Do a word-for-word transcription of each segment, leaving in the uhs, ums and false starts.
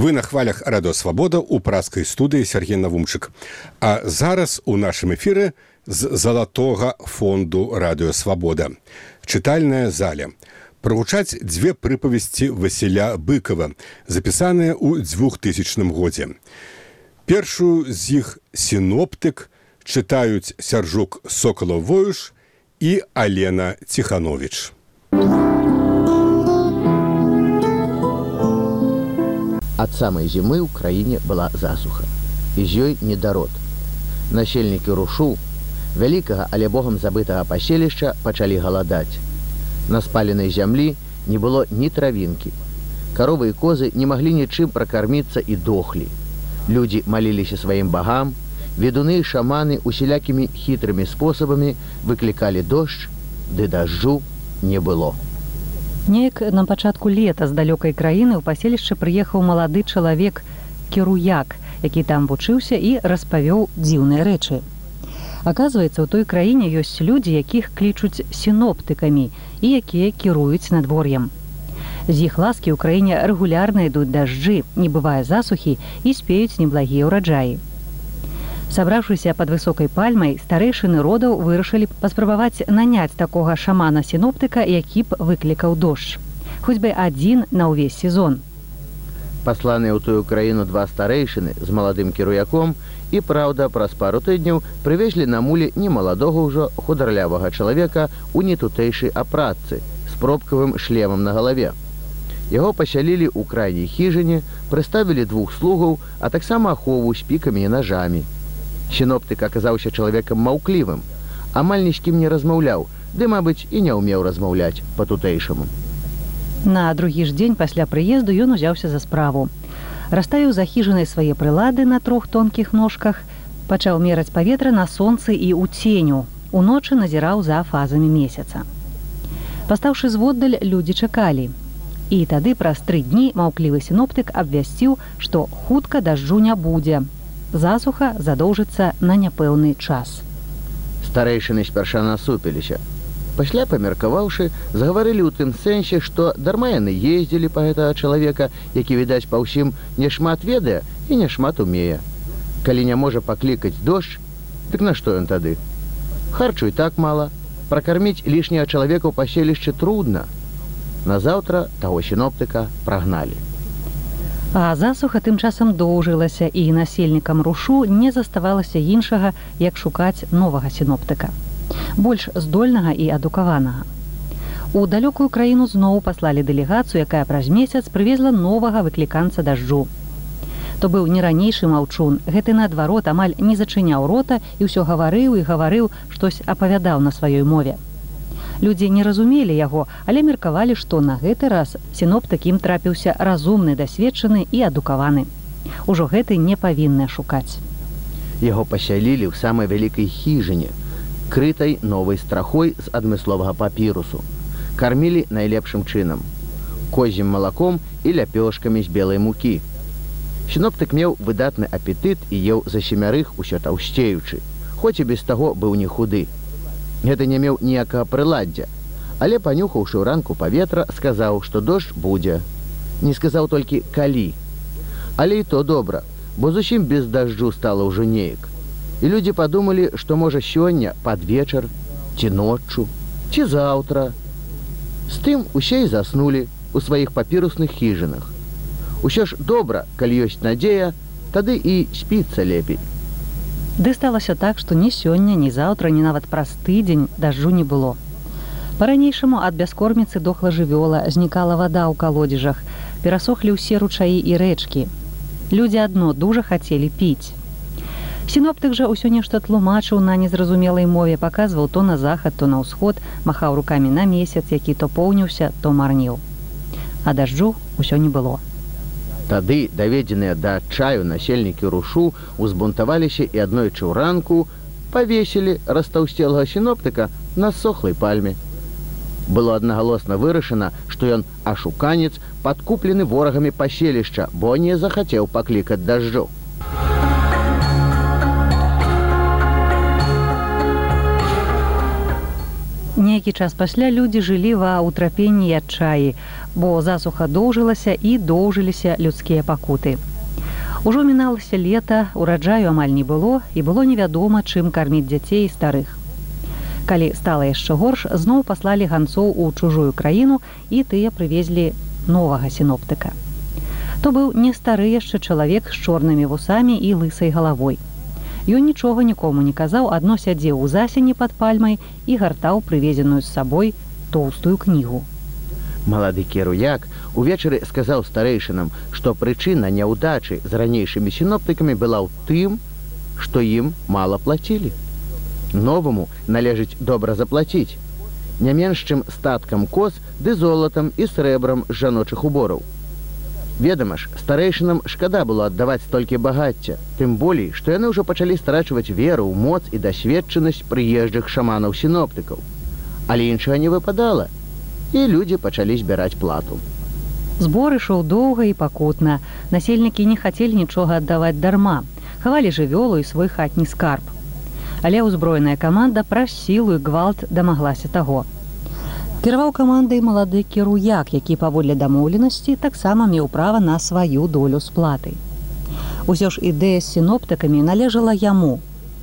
Вы на хвалях Радио Свабода у пражскай студыі Сергей Навумчык. А зараз у нашым эфіры з залатога фонду Радио Свабода. Чытальная заля. Прагучаць дзве прыпавесці Васіля Быкова, запісаныя ў двухтысячным годзе. Першую з іх «Сіноптык» чытаюць Сяржук Сокалаў-Воюш і Алена Ціхановіч. Ад самай зімы ў краіне была засуха, і з ёй недарод. Насельнікі Рушу, вялікага, але богам забытага паселішча, пачалі галадаць. На спаленай зямлі не было ні травінкі. Каровы і козы не маглі нічым пракарміцца і дохлі. Людзі маліліся сваім багам, ведуны і шаманы усялякімі хітрымі спосабамі выклікалі дождж, ды дажджу не было. Неяк на пачатку лета з далёкай краіны ў паселішча прыехаў малады чалавек Кіруяк, які там вучыўся і распавёў дзіўныя рэчы. Аказваецца, у той краіне ёсць людзі, якіх клічуць сіноптыкамі і якія кіруюць надвор'ем. З іх ласкі ў краіне рэгулярна ідуць дажджы, не бывае засухі і спеюць неблагія ўраджаі. Сабраўшыся пад высокай пальмай, старэйшыны родаў вырашылі паспрабаваць наняць такога шамана-сіноптыка, які б выклікаў дождж. Хоць бы адзін на ўвесь сезон. Пасланыя ў тую краіну два старэйшыны з маладым кіруяком і, праўда, праз пару тыдняў прывезлі на муле немаладога ўжо хударлявага чалавека ў нетутэйшай апратцы з пробкавым шлемам на галаве. Яго пасялілі ў крайняй хіжыне, прыставілі двух слугаў, а таксама ахову з пікамі і нажамі. Сіноптык аказаўся чалавекам маўклівым, амаль ні з кім не размаўляў, ды, мабыць, і не ўмеў размаўляць па-тутэйшаму. На другі ж дзень пасля прыезду ён узяўся за справу. Расставіў за хіжынай свае прылады на трох тонкіх ножках, пачаў мераць паветра на сонцы і ў ценю, уночы назіраў за фазамі месяца. Пастаўшы зводдаль, людзі чакалі. І тады праз тры дні маўклівы сіноптык абвясціў, што хутка дажджу не будзе. Засуха задоўжыцца на няпэўны час. Старэйшыны спярша насупіліся. Пасля, памеркаваўшы, загаварылі ў тым сэнсе, што дарма яны ездзілі па гэтага чалавека, які, відаць, па ўсім няшмат ведае і няшмат умее. Калі не можа паклікаць дождж, дык нашто ён тады? Харчу і так мала. Пракарміць лішняга чалавека ў паселішчы трудна. Назаўтра таго сіноптыка прагналі. А засуха тым часам доўжылася, і насельнікам Рушу не заставалася іншага, як шукаць новага сіноптыка. Больш здольнага і адукаванага. У далёкую краіну зноў паслалі дэлегацыю, якая праз месяц прывезла новага выкліканца дажджу. То быў не ранейшы маўчун, гэты наадварот амаль не зачыняў рота і ўсё гаварыў і гаварыў, штось апавядаў на сваёй мове. Людзі не разумелі яго, але меркавалі, што на гэты раз сіноптык ім трапіўся разумны, дасведчаны і адукаваны. Ужо гэты не павінны шукаць. Яго пасялілі ў самай вялікай хіжыне, крытай новай страхой з адмысловага папірусу. Кармілі найлепшым чынам – козім малаком і ляпёшкамі з белай мукі. Сіноптык меў выдатны апетыт і еў за семярых усё таўсцеючы, хоць і без таго быў не худы. Гэта не меў ніякага прыладдзя, але, панюхаўшы ўранку паветра, сказаў, што дождж будзе. Не сказаў толькі «калі». Але і то добра, бо зусім без дажджу стала ўжо неяк. І людзі падумалі, што можа сёння пад вечар, ці ноччу, ці заўтра. З тым усе і заснулі ў сваіх папірусных хіжынах. Усё ж добра, калі ёсць надзея, тады і спіцца лепей. Ды сталася так, што ні сёння, ні заўтра, ні нават праз тыдзень дажджу не было. Па-ранейшаму ад бяскорміцы дохла жывёла, знікала вада ў калодзежах, перасохлі ўсе ручаі і рэчкі. Людзі адно дужа хацелі піць. Сіноптык жа ўсё нешта тлумачыў на незразумелай мове, паказваў то на захад, то на ўсход, махаў рукамі на месяц, які то поўніўся, то марніў. А дажджу ўсё не было. Тады, даведзеныя да адчаю насельнікі Рушу, узбунтаваліся і аднойчы ўранку павесілі растаўсцелага сіноптыка на сохлай пальме. Было аднагалосна вырашана, што ён ашуканец, падкуплены ворагамі паселішча, бо не захацеў паклікаць дажджу. нейкі час пасля людзі жылі ва ўтрапенні і адчаі, бо засуха доўжылася і доўжыліся людскія пакуты. Ужо міналася лета, ураджаю амаль не было, і было невядома, чым карміць дзяцей і старых. Калі стала яшчэ горш, зноў паслалі ганцоў у чужую краіну, і тыя прывезлі новага сіноптыка. То быў не стары яшчэ чалавек з чорнымі вусамі і лысай галавой. Ён нічога нікому не казаў, адно сядзеў у засені пад пальмай і гартаў прывезеную з сабой тоўстую кнігу. Малады керуяк увечары сказаў старэйшынам, што прычына няўдачы з ранейшымі сіноптыкамі была ў тым, што ім мала плацілі. Новаму належыць добра заплаціць, не менш чым статкам коз ды золатам і срэбрам з жаночых убораў. Ведама ж, старэйшынам шкада было аддаваць столькі багацця, тым болей, што яны ўжо пачалі страчваць веру ў моц і дасведчанасць прыезджых шаманаў-сіноптыкаў. Але іншага не выпадала, і людзі пачалі збіраць плату. Збор ішоў доўга і пакутна. Насельнікі не хацелі нічога аддаваць дарма, хавалі жывёлу і свой хатні скарб. Але ўзброеная каманда праз сілу і гвалт дамаглася таго. Кіраваў камандай малады керуяк, які паводле дамоўленасці таксама меў права на сваю долю сплаты. Усё ж ідэя з сіноптыкамі належала яму.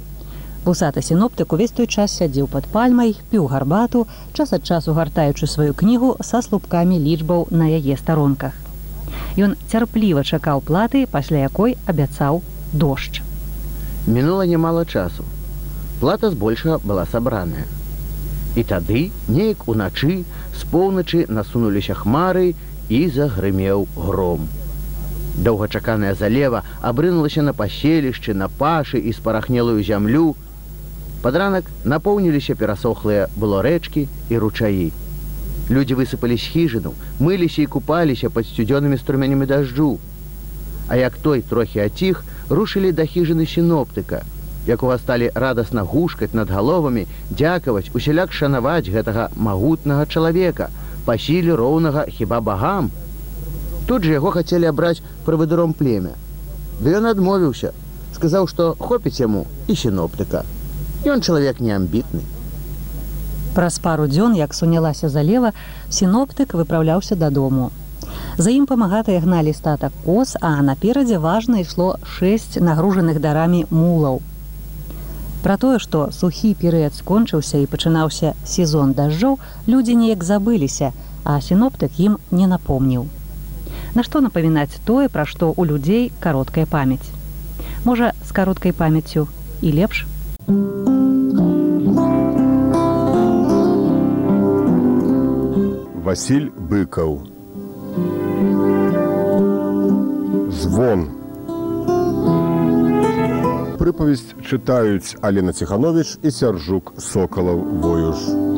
Вусаты сіноптык увесь той час сядзеў пад пальмай, піў гарбату, час ад часу гартаючы сваю кнігу са слупкамі лічбаў на яе старонках. Ён цярпліва чакаў платы, пасля якой абяцаў дождж. Мінула нямала часу. Плата збольшага была сабраная. І тады, неяк уначы, з поўначы насунуліся хмары і загрымеў гром. Доўгачаканая залева абрынулася на паселішчы, на пашы і спарахнелую зямлю. Пад ранак напоўніліся перасохлыя было рэчкі і ручаі. Людзі высыпалі з хіжыну, мыліся і купаліся пад сцюдзёнымі струмянямі дажджу. А як той трохі аціх, рушылі да хіжыны сіноптыка, якога сталі радасна гушкаць над галовамі, дзякаваць, усяляк шанаваць гэтага магутнага чалавека, па сіле роўнага хіба багам. Тут жа яго хацелі абраць правадыром племя. Ды ён адмовіўся, сказаў, што хопіць яму і сіноптыка. Ён чалавек неамбітны. Праз пару дзён, як сунялася залева, сіноптык выпраўляўся дадому. За ім памагатыя гналі статак коз, а наперадзе важна ішло шэсць нагружаных дарамі мулаў. Пра тое, што сухі перыяд скончыўся і пачынаўся сезон дажджоў, людзі неяк забыліся, а сіноптык ім не напомніў. Нашто напамінаць тое, пра што ў людзей кароткая памяць? Можа, з кароткай памяццю і лепш? Васіль Быкаў. Звон. Прыпавесць чытаюць Алена Ціхановіч і Сяржук Сокалаў-Воюш.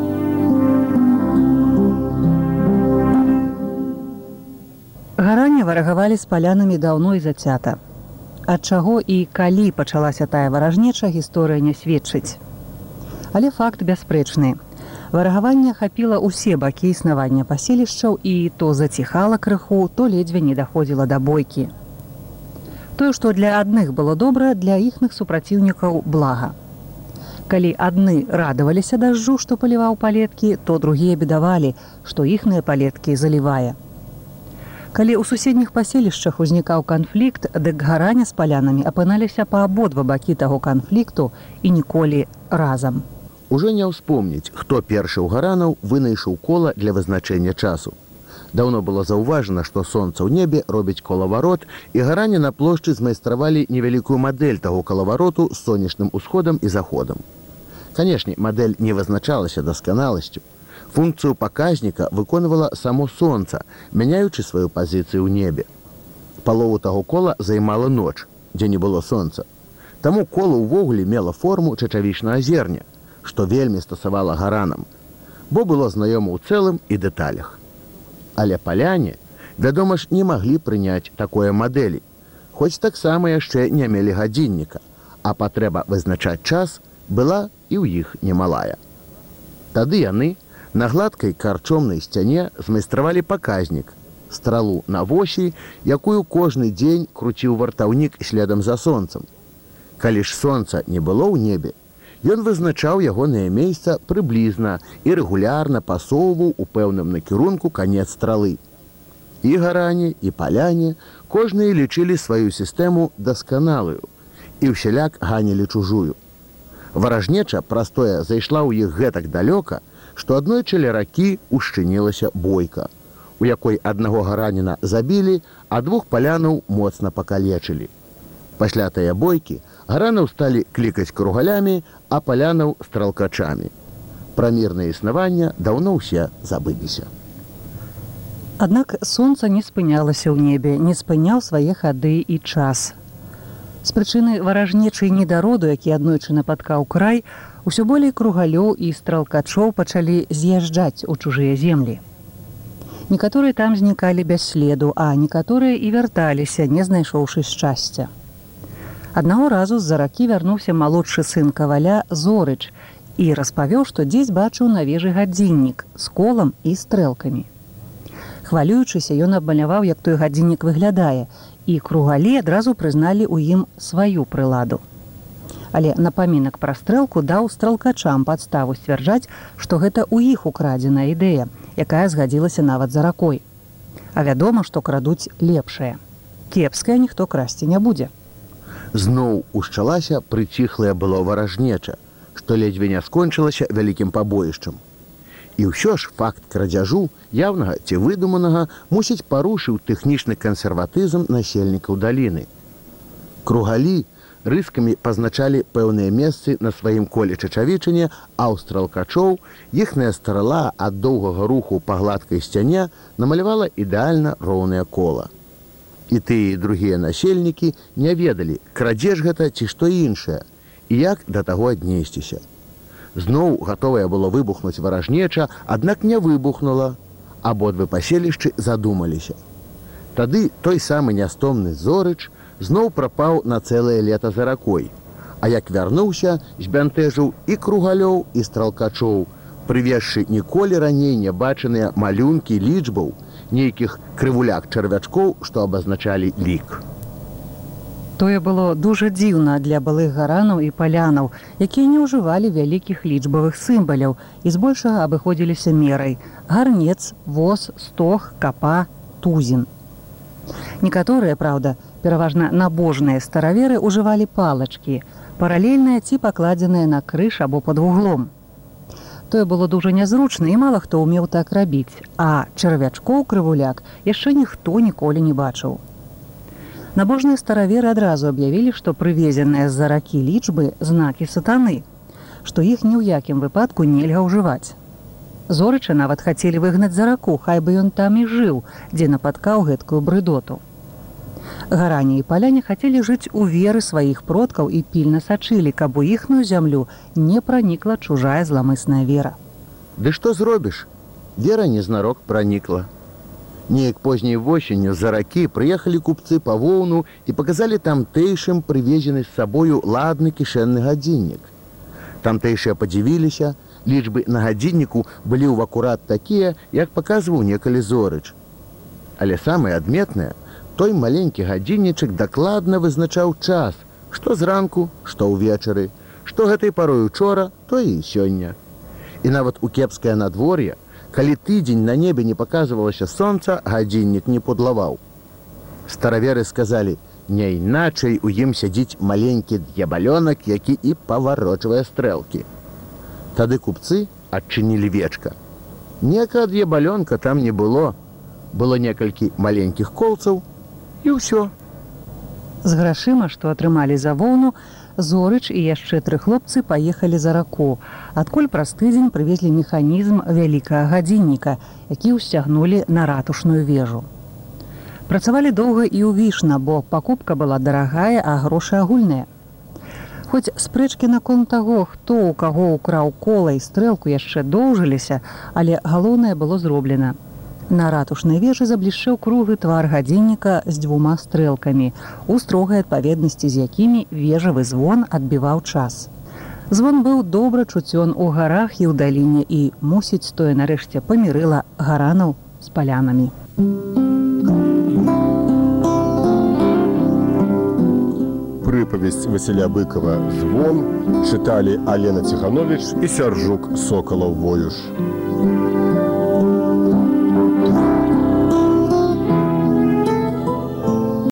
Гаранне варагавалі з палянамі даўно і зацята. Ад чаго і калі пачалася тая варажнеча, гісторыя не сведчыць. Але факт бясспрэчны. Варагаванне ахапіла ўсе бакі існавання паселішчаў і то заціхала крыху, то ледзьве не даходзіла да бойкі. Тое, што для адных было добра, для іхных супраціўнікаў блага. Калі адны радаваліся дажджу, што паліваў палеткі, то другія бедавалі, што іхныя палеткі залівае. Калі ў суседніх паселішчах узнікаў канфлікт, дык гараня з палянамі апыналіся па абодва бакі таго канфлікту і ніколі разам. Ужо не ўспомніць, хто першы ў гаранаў вынайшаў кола для вызначэння часу. Даўно было заўважана, што сонца ў небе робіць колаварот, і гарані на плошчы змайстравалі невялікую мадэль таго колавароту з сонечным усходам і заходам. Канешне, мадэль не вызначалася дасканаласцю. Функцыю паказніка выконвала само сонца, мяняючы сваю пазіцыю ў небе. Палову таго кола займала ноч, дзе не было сонца. Таму кола ўвогуле мела форму чачавічнага зерня, што вельмі стасавала гаранам, бо было знаёма ў цэлым і дэталях. Але паляне, вядома ж, не маглі прыняць такое мадэлі, хоць таксама яшчэ не мелі гадзінніка, а патрэба вызначаць час была і ў іх немалая. Тады яны на гладкай карчомнай сцяне змайстравалі паказнік, стралу на восі, якую кожны дзень круціў вартаўнік следам за сонцам. Калі ж сонца не было ў небе, Ён вызначаў ягонае месца прыблізна і рэгулярна пасоўваў у пэўным накірунку канец стралы. І гаране, і паляне кожныя лічылі сваю сістэму дасканалую і ўсяляк ганілі чужую. Варажнеча прастое зайшла ў іх гэтак далёка, што аднойчы ля ракі ушчынілася бойка, у якой аднаго гараніна забілі, а двух палянаў моцна пакалечылі. Пасля тае бойкі гаранаў сталі клікаць кругалямі, а палянаў стралкачамі. Пра мірнае існаванне даўно ўсе забыліся. Аднак сонца не спынялася ў небе, не спыняў свае хады і час. З прычыны варажнечай недароду, які аднойчы напаткаў край, усё болей кругалёў і стралкачоў пачалі з'язджаць у чужыя землі. Некаторыя там знікалі без следу, а некаторыя і вярталіся, не знайшоўшы шчасця. Аднаго разу з-за ракі вярнуўся малодшы сын каваля Зорыч і распавёў, што дзесь бачыў на вежы гадзіннік з колам і стрэлкамі. Хвалюючыся, ён абмаляваў, як той гадзіннік выглядае, і кругалі адразу прызналі ў ім сваю прыладу. Але напамінак пра стрэлку даў стралкачам падставу сцвярджаць, што гэта ў іх украдзеная ідэя, якая згадзілася нават за ракой. А вядома, што крадуць лепшае. Кепскае ніхто красці не будзе. Зноў ушчалася прыціхлая было варажнеча, што ледзьве не скончылася вялікім пабоішчам. І ўсё ж факт крадзяжу, яўнага ці выдуманага, мусіць парушыў тэхнічны кансерватызм насельнікаў даліны. Кругалі рыскамі пазначалі пэўныя месцы на сваім коле чачавічыне, а ў стралкачоў іхная страла ад доўгага руху па гладкай сцяне намалявала ідэальна роўнае кола. І тыя і другія насельнікі не ведалі, крадзеж гэта ці што іншае, і як да таго аднесціся. Зноў гатовая было выбухнуць варажнеча, аднак не выбухнула. Абодвы паселішчы задумаліся. Тады той самы нястомны Зорыч зноў прапаў на цэлае лета за ракой, а як вярнуўся, збянтэжыў і кругалёў, і стралкачоў, прывезшы ніколі раней не бачаныя малюнкі лічбаў, нейкіх крывуляк-чарвячкоў, што абазначалі лік. Тое было дужа дзіўна для былых гаранаў і палянаў, якія не ўжывалі вялікіх лічбавых сімваляў і збольшага абыходзіліся мерай: гарнец, воз, стог, капа, тузін. Некаторыя, праўда, пераважна набожныя стараверы ўжывалі палачкі, паралельныя ці пакладзеныя на крыж або пад вуглом. Тое было дужа нязручна, і мала хто ўмеў так рабіць, а чарвячкоў крывуляк яшчэ ніхто ніколі не бачыў. Набожныя стараверы адразу аб'явілі, што прывезеныя з-за ракі лічбы знакі сатаны, што іх ні ў якім выпадку нельга ўжываць. Зорыча нават хацелі выгнаць за раку, хай бы ён там і жыў, дзе напаткаў гэткую брыдоту. Гаране і паляне хацелі жыць у веры сваіх продкаў і пільна сачылі, каб у іхную зямлю не пранікла чужая зламысная вера. Ды што зробіш? Вера незнарок пранікла. Неяк позняй восенню з-за ракі прыехалі купцы па воўну і паказалі тамтэйшым прывезены з сабою ладны кішэнны гадзіннік. Тамтэйшыя падзівіліся, лічбы на гадзінніку былі ў акурат такія, як паказваў некалі Зорыч. Але самае адметнае, той маленькі гадзіннічак дакладна вызначаў час, што зранку, што ўвечары, што гэтай парой учора, то і сёння. І нават у кепскае надвор'е, калі тыдзень на небе не паказвалася сонца, гадзіннік не пудлаваў. Стараверы сказалі, не іначай у ім сядзіць маленькі д'ябалёнак, які і паварочвае стрэлкі. Тады купцы адчынілі вечка. Ніякага д'ябалёнка там не было. Было некалькі маленькіх колцаў, і ўсё. З грашыма, што атрымалі за воўну, Зорыч і яшчэ тры хлопцы паехалі за раку, адкуль праз тыдзень прывезлі механізм вялікага гадзінніка, які ўсцягнулі на ратушную вежу. Працавалі доўга і ўвішна, бо пакупка была дарагая, а грошы агульныя. Хоць спрэчкі наконт таго, хто ў каго ўкраў кола і стрэлку, яшчэ доўжыліся, але галоўнае было зроблена. На ратушнай вежы заблішчэў круглы твар гадзінніка з дзвюма стрэлкамі, у строгай адпаведнасці з якімі вежавы звон адбіваў час. Звон быў добра чуцён у гарах і ў даліне, і, мусіць, тое нарэшце памірыла гаранаў з палянамі. Пры аповесць Васіля Быкова «Звон», чыталі Алена Ціхановіч і Сяржук Сокалаў-Воюш.